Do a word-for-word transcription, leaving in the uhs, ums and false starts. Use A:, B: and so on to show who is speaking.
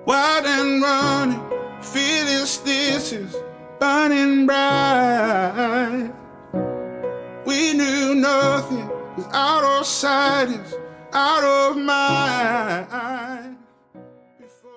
A: wild and running, fearless distance, burning bright. We knew nothing was out of sight, is out of mind.